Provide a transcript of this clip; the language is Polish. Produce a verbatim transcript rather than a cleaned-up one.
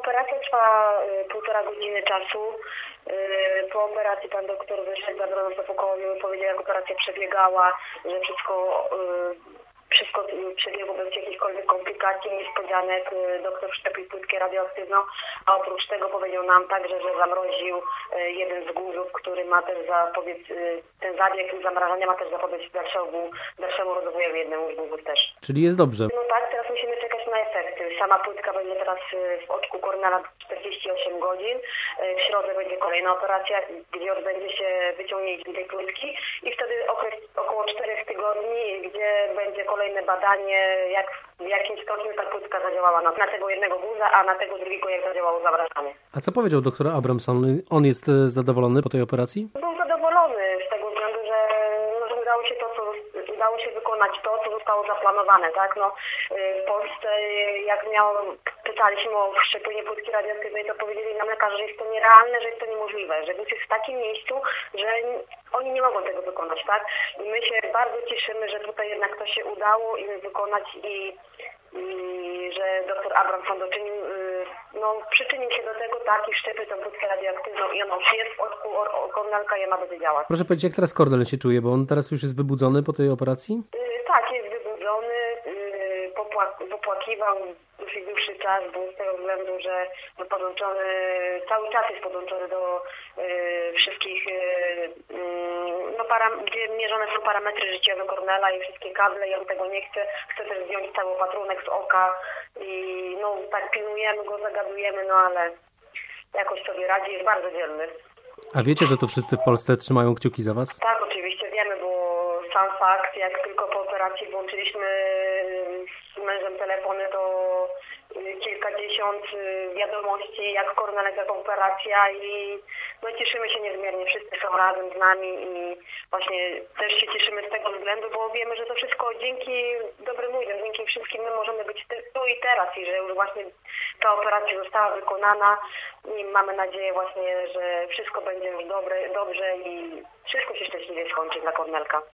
Operacja trwa y, półtora godziny czasu. Y, po operacji pan doktor wyszedł, zabrał nas do pokoju i powiedział, jak operacja przebiegała, że wszystko, y, wszystko przebiegło bez jakichkolwiek komplikacji, niespodzianek. Y, doktor wszczepił płytkę radioaktywną, a oprócz tego powiedział nam także, że zamroził y, jeden z guzów, który ma też zapobiec, y, ten zabieg zamrażania ma też zapobiec dalszemu, dalszemu rozwojowi jednemu z guzów też. Czyli jest dobrze. No tak, teraz musimy czekać na efekty. Sama płytka będzie teraz w oczku Kornela czterdzieści osiem godzin. W środę będzie kolejna operacja, gdzie odbędzie się wyciągnięcie tej płytki i wtedy okres około czterech tygodni, gdzie będzie kolejne badanie, jak, w jakim stopniu ta płytka zadziałała na, na tego jednego guza, a na tego drugiego jak zadziałało zamrażanie. A co powiedział doktor Abramson? On jest zadowolony po tej operacji? Był zadowolony z tego względu, że, no, że udało się to, co udało się wykonać to, co zostało zaplanowane, tak? No, w Polsce, jak miał, pytaliśmy o wszczepienie płytki radioaktywnej, to powiedzieli nam lekarze, że jest to nierealne, że jest to niemożliwe, że guz jest w takim miejscu, że oni nie mogą tego wykonać, tak? I my się bardzo cieszymy, że tutaj jednak to się udało im wykonać i, i że doktor Abramson doczynił, no, przyczynił się do tego, tak, i wszczepił tę płytkę radioaktywną i ona już jest w oczku Kornelka i ma będzie działać. Proszę powiedzieć, jak teraz Kornel się czuje, bo on teraz już jest wybudzony po tej operacji? Yy, tak, jest wybudzony, yy, popłak- popłakiwał już i dłuższy czas, bo z tego względu, że no, podłączony, cały czas jest podłączony do yy, wszystkich, yy, yy, no, param- gdzie mierzone są parametry życiowe Kornela i wszystkie kable i on tego nie chce. Chce też zdjąć cały opatrunek z oka i no tak pilnujemy go, zagadujemy, no ale jakoś sobie radzi, jest bardzo dzielny. A wiecie, że to wszyscy w Polsce trzymają kciuki za was? Tak, oczywiście wiemy, bo sam fakt, jak tylko po operacji włączyliśmy z mężem telefony, to kilkadziesiąt wiadomości, jak Kornelek, jak operacja i no cieszymy się niezmiernie, wszyscy są razem z nami i właśnie też się cieszymy z tego względu, bo wiemy, że to wszystko dzięki dobrym ludziom, dzięki wszystkim my możemy być tu i teraz i że już właśnie ta operacja została wykonana i mamy nadzieję właśnie, że wszystko będzie już dobre, dobrze i wszystko się szczęśliwie skończy dla Kornelka.